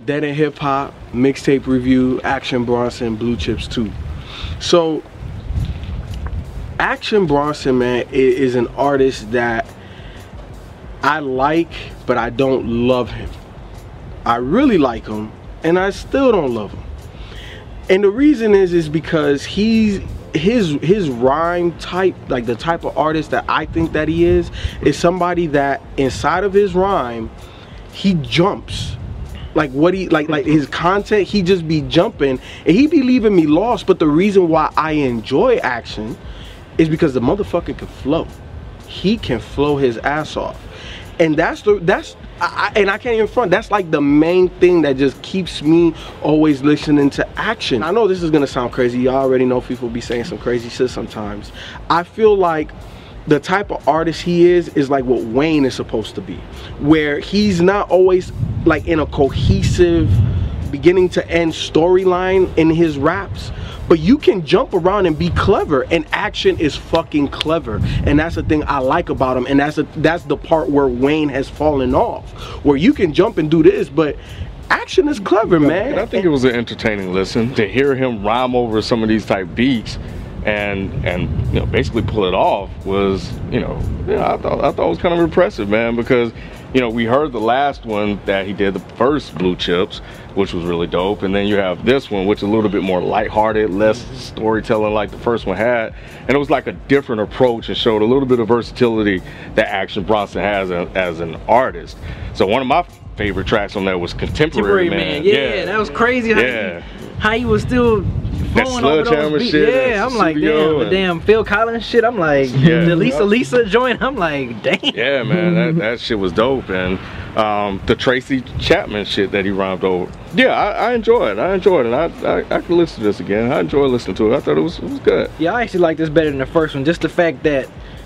Dead End Hip Hop, Mixtape Review, Action Bronson, Blue Chips 2. So, Action Bronson, man, is an artist that I like, but I don't love him. I really like him, and I still don't love him. And the reason is because his rhyme type, like the type of artist that I think that he is somebody that inside of his rhyme, he jumps. Like what he like his content, he just be jumping and he be leaving me lost. But the reason why I enjoy Action is because the motherfucker can flow. He can flow his ass off, and and I can't even front. That's like the main thing that just keeps me always listening to Action. I know this is gonna sound crazy. Y'all already know people be saying some crazy shit sometimes. I feel like the type of artist he is like what Wayne is supposed to be, where he's not always like in a cohesive beginning to end storyline in his raps, but you can jump around and be clever, and Action is fucking clever, and that's the thing I like about him, and that's the part where Wayne has fallen off, where you can jump and do this, but Action is clever, man. And I think it was an entertaining listen to hear him rhyme over some of these type beats and you know, basically pull it off was, I thought it was kind of impressive, man, because we heard the last one that he did, the first Blue Chips, which was really dope, and then you have this one, which is a little bit more lighthearted, less storytelling like the first one had, and it was like a different approach and showed a little bit of versatility that Action Bronson has as an artist. So one of my favorite tracks on there was Contemporary Man. Yeah, that was crazy. How he was still flowing over those beats. Shit, yeah, I'm like, damn, the damn Phil Collins shit. I'm like, the Lisa joint. I'm like, damn. Yeah, man, that shit was dope, and the Tracy Chapman shit that he rhymed over. Yeah, I enjoy it. And I can listen to this again. I enjoy listening to it. I thought it was good. Yeah, I actually like this better than the first one. Just the fact that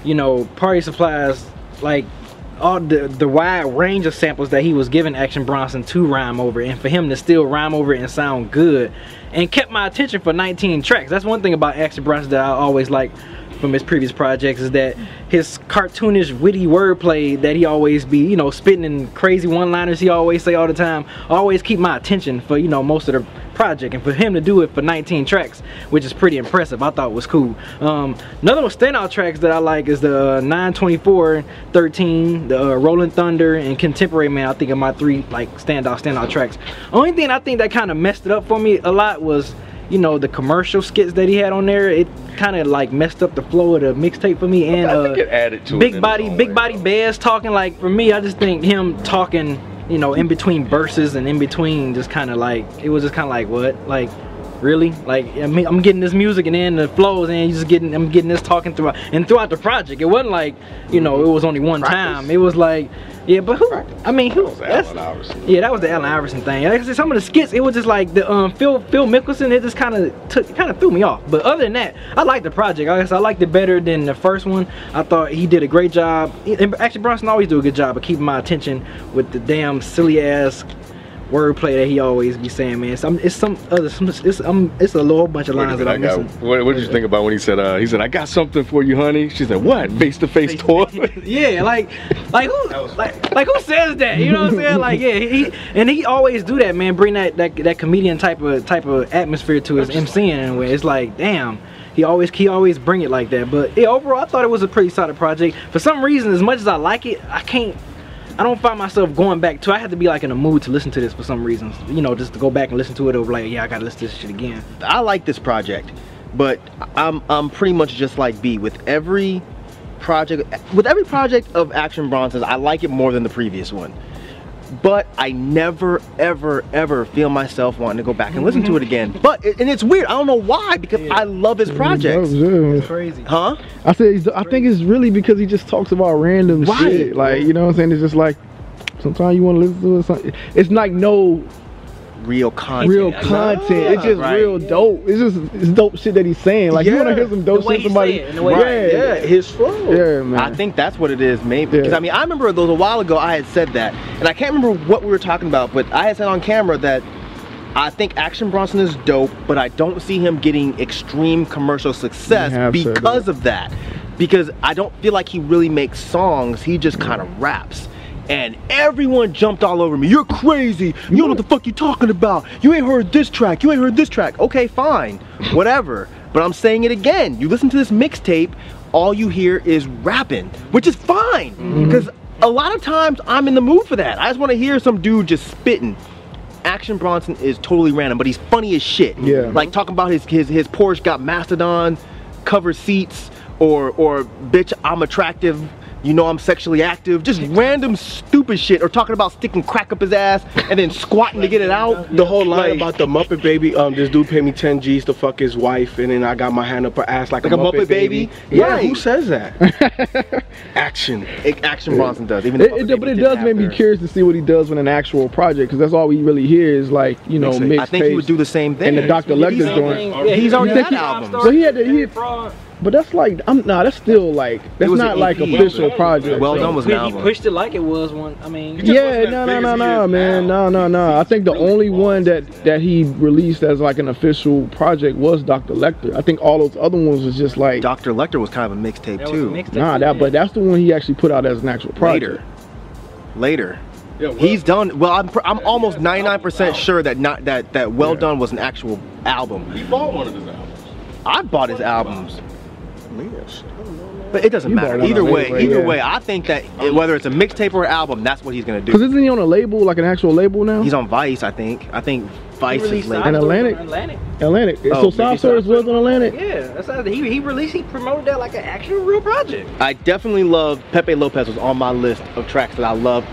Party Supplies, like, all the wide range of samples that he was giving Action Bronson to rhyme over, and for him to still rhyme over it and sound good, and kept my attention for 19 tracks. That's one thing about Action Bronson that I always like from his previous projects, is that his cartoonish witty wordplay that he always be spitting in crazy one-liners he always say all the time, always keep my attention for most of the project, and for him to do it for 19 tracks, which is pretty impressive, I thought was cool. Another one standout tracks that I like is the 924, 13, the Rolling Thunder, and Contemporary Man. I think are my three like standout tracks. Only thing I think that kind of messed it up for me a lot was the commercial skits that he had on there. It kind of like messed up the flow of the mixtape for me, and I think it added to Big Body Bears talking, like, for me, I just think him talking in between verses and in between, just kind of like, it was just kind of like, what, like, really? Like, I mean, I'm getting this music and then the flows, and I'm getting this talking throughout the project. It wasn't like it was only one time. It was like, yeah, but who? I mean, who? That was Allen Iverson. Yeah, that was the Allen Iverson thing. Like I said, some of the skits, it was just like the Phil Mickelson. It just kind of threw me off. But other than that, I liked the project. I guess I liked it better than the first one. I thought he did a great job. Action Bronson always do a good job of keeping my attention with the damn silly ass wordplay that he always be saying, man. So it's a little bunch of lines that I'm missing. What did you think about when he said, I got something for you, honey? She said, what? Face-to-face tour? Yeah, like who says that? You know what I'm saying? Like, yeah, he always do that, man. Bring that comedian type of atmosphere to his MCing in a way. It's like, damn. He always bring it like that. But yeah, overall, I thought it was a pretty solid project. For some reason, as much as I like it, I don't find myself going back to. I have to be like in a mood to listen to this for some reasons. Just to go back and listen to it over, like, yeah, I gotta listen to this shit again. I like this project, but I'm pretty much just like B. With every project of Action Bronson's, I like it more than the previous one. But I never, ever feel myself wanting to go back and listen to it again. But and it's weird. I don't know why, because I love his projects. It's crazy. Huh? I think it's really because he just talks about random shit. Like, you know what I'm saying? It's just like, sometimes you want to listen to it. Something. It's like no real content. It's just real dope. It's dope shit that he's saying. Like, you want to hear some dope shit somebody. Yeah, his flow. Yeah, man. I think that's what it is, maybe. Because I mean, I remember a while ago I had said that, and I can't remember what we were talking about, but I had said on camera that I think Action Bronson is dope, but I don't see him getting extreme commercial success because of that. Because I don't feel like he really makes songs. He just kind of raps. and everyone jumped all over me. You're crazy. You don't know what the fuck you talking about. You ain't heard this track. You ain't heard this track. Okay, fine, whatever. But I'm saying it again. You listen to this mixtape, all you hear is rapping, which is fine, because a lot of times I'm in the mood for that. I just want to hear some dude just spitting. Action Bronson is totally random, but he's funny as shit. Yeah. Like talking about his Porsche got Mastodon cover seats, or bitch, I'm attractive, you know I'm sexually active, just random stupid shit, or talking about sticking crack up his ass and then squatting to get it out. The whole line Like, about the Muppet Baby, this dude paid me 10 G's to fuck his wife, and then I got my hand up her ass like a Muppet Baby. Yeah, Right. who says that? Action. Action Bronson does, even though But it does make me curious to see what he does with an actual project, because that's all we really hear is like, you know, mixtapes. I think he would do the same thing. And the Dr. Lecter joint. Yeah, He's already You had think albums. So he had but that's like, that's still like, that's was not an like EP. official project. Well Done was an He album. pushed it like it was one. I mean, Yeah, no, man, no. I think the only one that he released as like an official project was Dr. Lecter. I think all those other ones was just like, Dr. Lecter was kind of a mixtape that was too. a mixtape. but that's the one he actually put out as an actual project. Later. Yeah, well, He's done. Well, I'm almost 99% sure that Well Done was an actual album. He bought one of his albums. I bought his albums, but it doesn't You matter. bought it Either on a way, label, either yeah. way, I think that whether it's a mixtape or an album, that's what he's gonna Because do. isn't he on a label, like an actual label now? He's on Vice, I think. I think Vice is Released label. And Atlantic? Atlantic. Atlantic. Oh, So maybe Soft so. Service was on Atlantic? Yeah, that's how he promoted that like an actual real project. I definitely love Pepe Lopez was on my list of tracks that I love.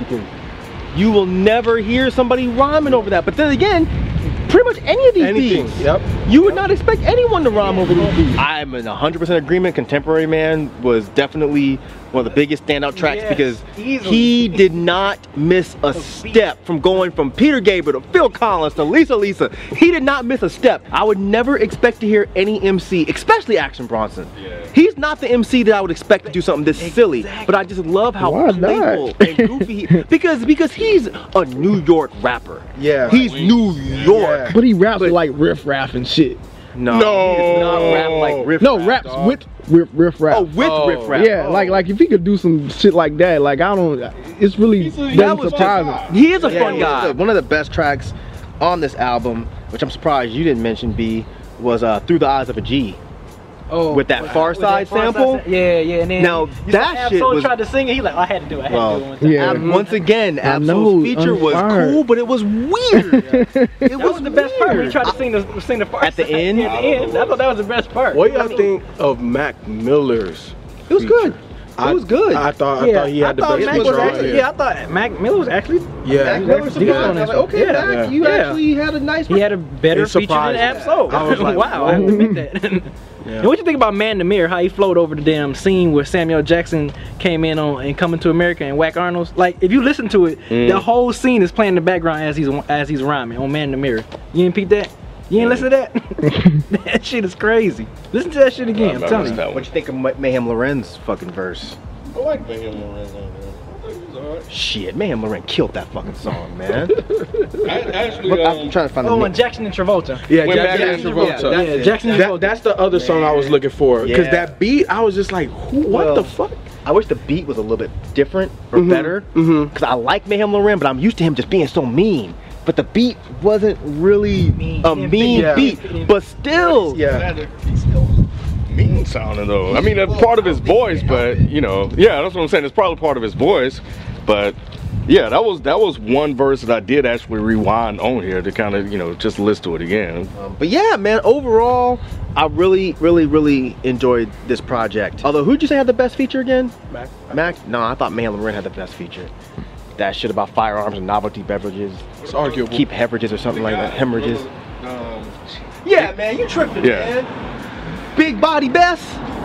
You will never hear somebody rhyming over that. But then again, pretty much any of these beats, Yep. you would not expect anyone to rhyme over these beats. I'm in 100% agreement. Contemporary Man was definitely one of the biggest standout tracks Yes, because easily. he did not miss a step from going from Peter Gabriel to Phil Collins to Lisa. He did not miss a step. I would never expect to hear any MC, especially Action Bronson. Yeah. He's not the MC that I would expect to do something this silly, but I just love how Why not? playful and goofy because he's a New York rapper. Yeah. He's New York. Yeah. But he raps with like riff raff and shit. No, he does not rap like riff. No, rap, raps dog. with riff rap. Oh, with riff rap. Yeah, like if he could do some shit like that, like I don't, it's really That doesn't was surprising. He is a Yeah, fun he was guy. good. One of the best tracks on this album, which I'm surprised you didn't mention, B, was Through the Eyes of a G. Oh, With that Far with Side sample? Yeah, and then Now, you that saw shit Absol was- tried to sing it. He like, I had to do it. I had to do it one time. Yeah. Once again, I know, Absol's feature was Unfired. cool, but it was weird. It That was the best part when he tried to sing the Far At the Side. end? Yeah, at the end. I thought that was the best part. What do y'all think of Mac Miller's? It was good. It was good. I thought he had the best Mac feature was on actually, here. yeah, I thought Mac Miller was actually Yeah. Mac Yeah. Miller Yeah. surprised. I was like, okay, Yeah. Mac, you Yeah. actually had a nice. he had a better It feature than surprised me. Absol. I was like, wow, I have to admit that. Yeah. And what you think about Man in the Mirror? How he flowed over the damn scene where Samuel Jackson came in on and Coming to America and Whack Arnold's? Like, if you listen to it, the whole scene is playing in the background as he's rhyming on Man in the Mirror. You didn't peep that? You ain't listen to that? That shit is crazy. Listen to that shit again. I'm telling you. What you think of Mayhem Loren's fucking verse? I like Mayhem Lorenz on there. I think he's alright. Shit, Mayhem Loren killed that fucking song, man. Actually, I'm trying to find the Oh, mix. and Jackson and Travolta. Yeah, Went back Jackson into Travolta. Travolta. Yeah, Jackson and Travolta. That's the other song I was looking for. Because Yeah. that beat, I was just like, what Well, the fuck? I wish the beat was a little bit different or better. Because I like Mayhem Loren, but I'm used to him just being so mean. But the beat wasn't really a mean Yeah. beat. But still, Yeah. he's still mean sounding though. I mean, that's part of his voice, but you know, yeah, that's what I'm saying. It's probably part of his voice, but yeah, that was one verse that I did actually rewind on here to kind of, you know, just listen to it again. But yeah, man, overall, I really enjoyed this project. Although, who'd you say had the best feature again? Mac? No, I thought Mayhem Loren had the best feature. That shit about firearms and novelty beverages. It's arguable. Keep hemorrhages or something like that. Hemorrhages. Um, Yeah, man, you tripping, Yeah. man. Big Body Bess.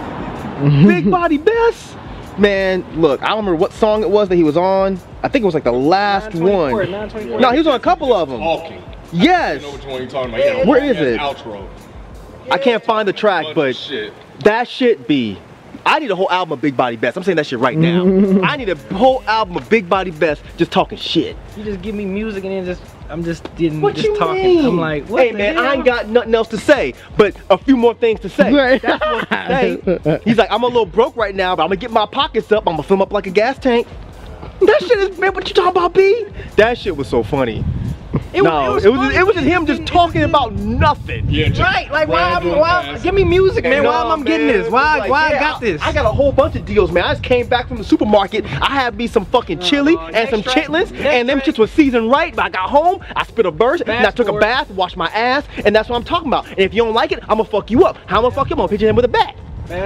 Big Body Bess. Man, look, I don't remember what song it was that he was on. I think it was like the last 924, one. 924. No, he was on a couple of them. Talking. Yes. You know which one you're talking about? Yeah, Where is it? Outro. I can't find the track, Bunch but of shit. that shit be. I need a whole album of Big Body Bess. I'm saying that shit right now. I need a whole album of Big Body Bess just talking shit. You just give me music and then I'm just talking. mean? I'm like, what hey the man, hell? I ain't got nothing else to say, but a few more things to say. That's what to say. He's like, I'm a little broke right now, but I'm gonna get my pockets up. I'm gonna fill 'em up like a gas tank. That shit is, man, what you talking about, B? That shit was so funny. It was just him just talking about nothing. Yeah, Right, like why give me music, man. Why am I getting this? Why I got this? I got a whole bunch of deals, man. I just came back from the supermarket. I had me some fucking chili and some chitlins, and them shits was seasoned right. But I got home, I spit a verse, and I took a bath, washed my ass, and that's what I'm talking about. And if you don't like it, I'm gonna fuck you up. How I'm gonna fuck you up? I'm gonna hit you in with a bat.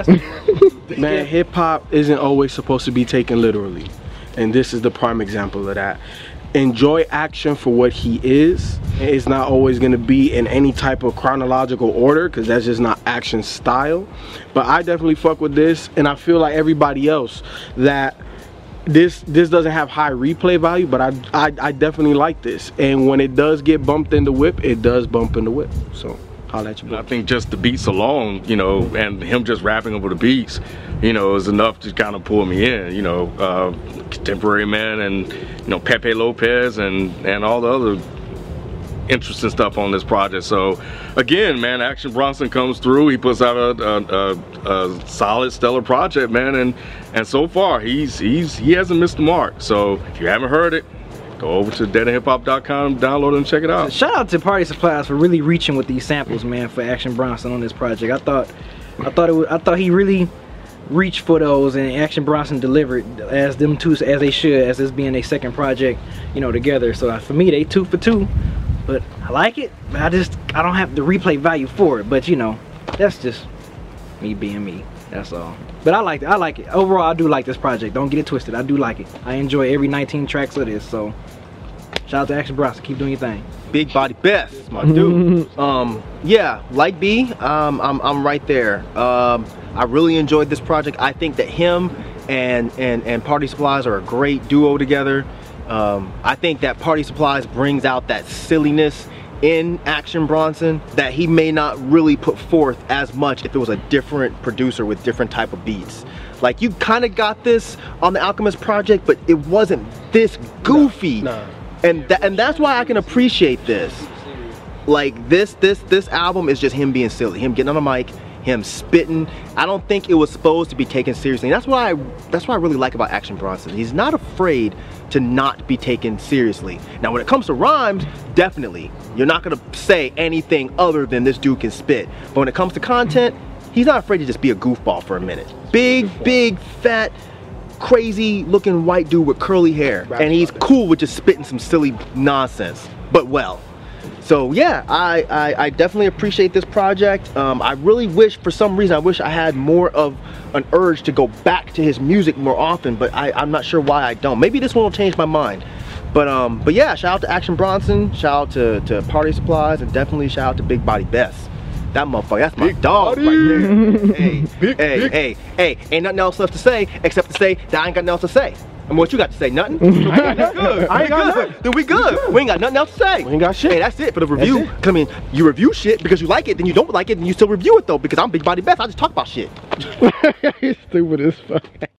Man, hip hop isn't always supposed to be taken literally, and this is the prime example of that. Enjoy Action for what he is. It's not always going to be in any type of chronological order, because that's just not Action's style. But I definitely fuck with this, and I feel like everybody else that this doesn't have high replay value, but I definitely like this. And when it does get bumped in the whip, it does bump in the whip. So I'll let you. I think just the beats alone, you know, and him just rapping over the beats, you know, is enough to kind of pull me in. You know, Contemporary Man and, you know, Pepe Lopez and all the other interesting stuff on this project. So again, man, Action Bronson comes through. He puts out a solid, stellar project, man, and so far he hasn't missed the mark. So if you haven't heard it, go over to deadandhiphop.com, download it and check it out. Shout out to Party Supplies for really reaching with these samples, man, for Action Bronson on this project. I thought he really reached for those, and Action Bronson delivered as them two, as they should, as this being a second project, you know, together. So for me, they 2 for 2. But I like it, but I don't have the replay value for it. But you know, that's just me being me. That's all. But I like it. Overall, I do like this project. Don't get it twisted. I do like it. I enjoy every 19 tracks of this. So shout out to Action Bronson. Keep doing your thing. Big Body Best, my dude. Yeah, like B, I'm right there. I really enjoyed this project. I think that him and Party Supplies are a great duo together. I think that Party Supplies brings out that silliness in Action Bronson that he may not really put forth as much if it was a different producer with different type of beats. Like, you kind of got this on the Alchemist project, but it wasn't this goofy. No. And that's why I can appreciate this. Like, this album is just him being silly, him getting on the mic, him spitting. I don't think it was supposed to be taken seriously. And that's what I really like about Action Bronson. He's not afraid to not be taken seriously. Now, when it comes to rhymes, definitely, you're not gonna say anything other than this dude can spit. But when it comes to content, he's not afraid to just be a goofball for a minute. Big, fat, crazy looking white dude with curly hair. And he's cool with just spitting some silly nonsense, but well. So yeah, I definitely appreciate this project. I really wish, for some reason, I wish I had more of an urge to go back to his music more often, but I'm not sure why I don't. Maybe this one will change my mind. But yeah, shout out to Action Bronson, shout out to Party Supplies, and definitely shout out to Big Body Best. That motherfucker, that's my dog right there. Hey, ain't nothing else left to say except to say that I ain't got nothing else to say. And what you got to say? Nothing? I ain't got nothing. I ain't got nothing. Then we good. We ain't got nothing else to say. We ain't got shit. Hey, that's it for the review. I mean, you review shit because you like it, then you don't like it, and you still review it though because I'm Big Body Best. I just talk about shit. Stupid as fuck.